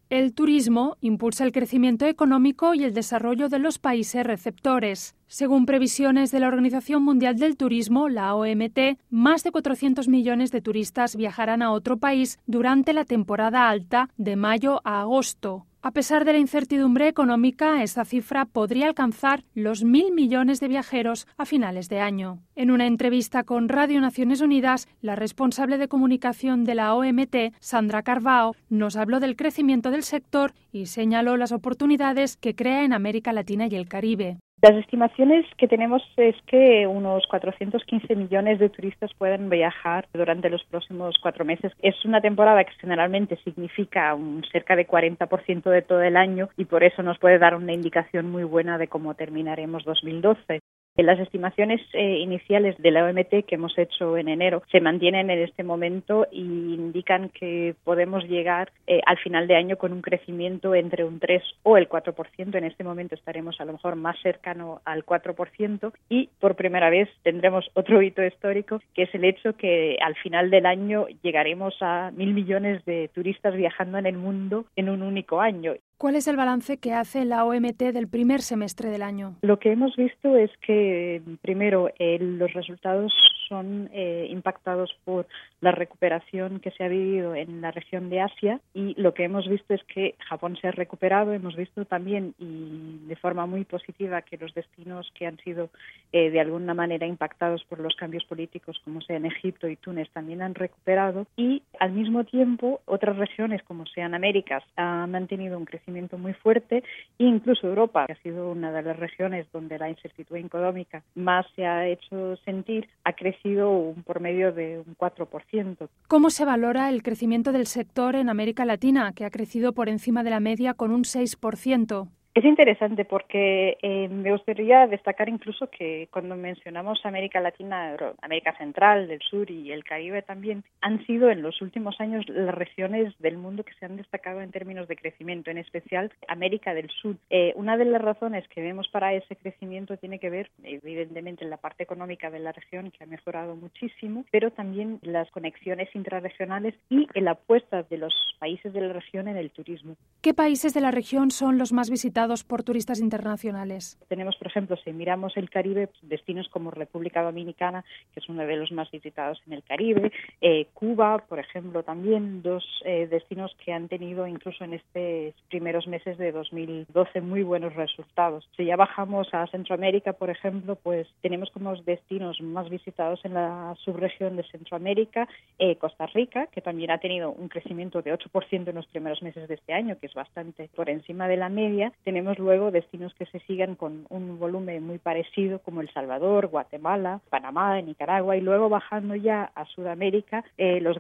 El turismo impulsa el crecimiento económico y el desarrollo de los países receptores. Según previsiones de la Organización Mundial del Turismo, la OMT, más de 400 millones de turistas viajarán a otro país durante la temporada alta de mayo a agosto. A pesar de la incertidumbre económica, esta cifra podría alcanzar los 1.000 millones de viajeros a finales de año. En una entrevista con Radio Naciones Unidas, la responsable de comunicación de la OMT, Sandra Carvao, nos habló del crecimiento del sector y señaló las oportunidades que crea en América Latina y el Caribe. Las estimaciones que tenemos es que unos 415 millones de turistas pueden viajar durante los próximos 4 meses. Es una temporada que generalmente significa un cerca de 40% de todo el año y por eso nos puede dar una indicación muy buena de cómo terminaremos 2012. Las estimaciones iniciales de la OMT que hemos hecho en enero se mantienen en este momento y indican que podemos llegar al final de año con un crecimiento entre un 3 o el 4%. En este momento estaremos a lo mejor más cercano al 4% y por primera vez tendremos otro hito histórico, que es el hecho que al final del año llegaremos a 1.000 millones de turistas viajando en el mundo en un único año. ¿Cuál es el balance que hace la OMT del primer semestre del año? Lo que hemos visto es que, primero, los resultados son impactados por la recuperación que se ha vivido en la región de Asia y lo que hemos visto es que Japón se ha recuperado. Hemos visto también, y de forma muy positiva, que los destinos que han sido de alguna manera impactados por los cambios políticos, como sean Egipto y Túnez, también han recuperado y, al mismo tiempo, otras regiones, como sean Américas, han mantenido un crecimiento muy fuerte e incluso Europa, que ha sido una de las regiones donde la incertidumbre económica más se ha hecho sentir, ha crecido por medio de un 4%. ¿Cómo se valora el crecimiento del sector en América Latina, que ha crecido por encima de la media con un 6%? Es interesante porque me gustaría destacar incluso que cuando mencionamos América Latina, América Central, del Sur y el Caribe también, han sido en los últimos años las regiones del mundo que se han destacado en términos de crecimiento, en especial América del Sur. Una de las razones que vemos para ese crecimiento tiene que ver, evidentemente, en la parte económica de la región, que ha mejorado muchísimo, pero también las conexiones intrarregionales y en la apuesta de los países de la región en el turismo. ¿Qué países de la región son los más visitados por turistas internacionales? Tenemos, por ejemplo, si miramos el Caribe, destinos como República Dominicana, que es uno de los más visitados en el Caribe, Cuba, por ejemplo, también dos destinos que han tenido incluso en estos primeros meses de 2012 muy buenos resultados. Si ya bajamos a Centroamérica, por ejemplo, pues tenemos como destinos más visitados en la subregión de Centroamérica, Costa Rica, que también ha tenido un crecimiento de 8% en los primeros meses de este año, que es bastante por encima de la media. Tenemos luego destinos que se sigan con un volumen muy parecido, como El Salvador, Guatemala, Panamá, Nicaragua, y luego bajando ya a Sudamérica, los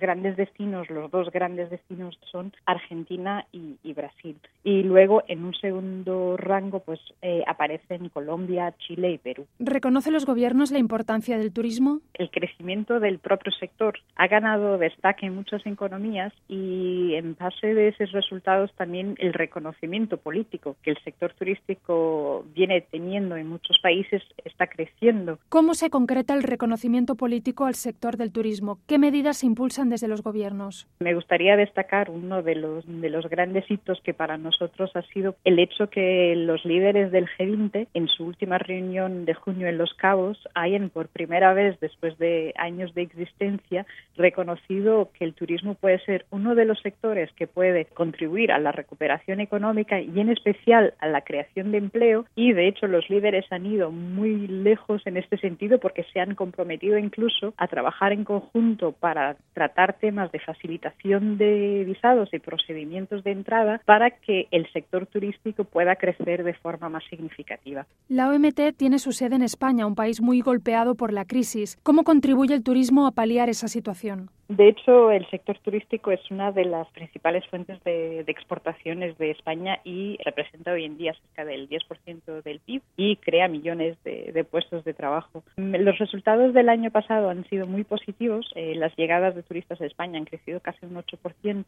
dos grandes destinos son Argentina y Brasil. Y luego en un segundo rango pues aparecen Colombia, Chile y Perú. ¿Reconocen los gobiernos la importancia del turismo? El crecimiento del propio sector ha ganado destaque en muchas economías y en base de esos resultados también el reconocimiento político que el sector turístico viene teniendo en muchos países está creciendo. ¿Cómo se concreta el reconocimiento político al sector del turismo? ¿Qué medidas se impulsan desde los gobiernos? Me gustaría destacar uno de los grandes hitos que para nosotros ha sido el hecho que los líderes del G20 en su última reunión de junio en Los Cabos hayan por primera vez después de años de existencia reconocido que el turismo puede ser uno de los sectores que puede contribuir a la recuperación económica y en especial a la creación de empleo, y de hecho los líderes han ido muy lejos en este sentido porque se han comprometido incluso a trabajar en conjunto para tratar temas de facilitación de visados y procedimientos de entrada para que el sector turístico pueda crecer de forma más significativa. La OMT tiene su sede en España, un país muy golpeado por la crisis. ¿Cómo contribuye el turismo a paliar esa situación? De hecho, el sector turístico es una de las principales fuentes de exportaciones de España y representa hoy en día cerca del 10% del PIB y crea millones de puestos de trabajo. Los resultados del año pasado han sido muy positivos. Las llegadas de turistas a España han crecido casi un 8%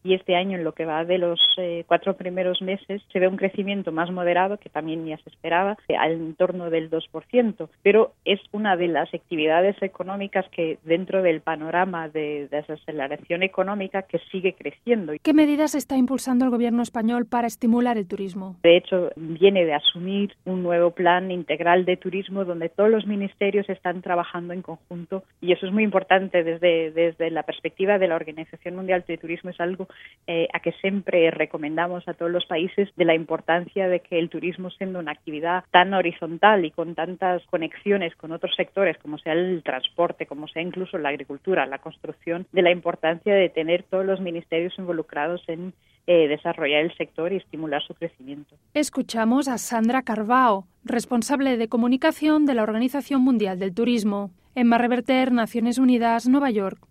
y este año, en lo que va de los 4 primeros meses, se ve un crecimiento más moderado, que también ya se esperaba, en torno del 2%, pero es una de las actividades económicas que dentro del panorama de desaceleración económica que sigue creciendo. ¿Qué medidas está impulsando el gobierno español para estimular el turismo? De hecho, viene de asumir un nuevo plan integral de turismo donde todos los ministerios están trabajando en conjunto, y eso es muy importante desde la perspectiva de la Organización Mundial de Turismo. Es algo a que siempre recomendamos a todos los países, de la importancia de que el turismo, siendo una actividad tan horizontal y con tantas conexiones con otros sectores, como sea el transporte, como sea incluso la agricultura, la construcción, de la importancia de tener todos los ministerios involucrados en desarrollar el sector y estimular su crecimiento. Escuchamos a Sandra Carvao, responsable de comunicación de la Organización Mundial del Turismo. Emma Reverter, Naciones Unidas, Nueva York.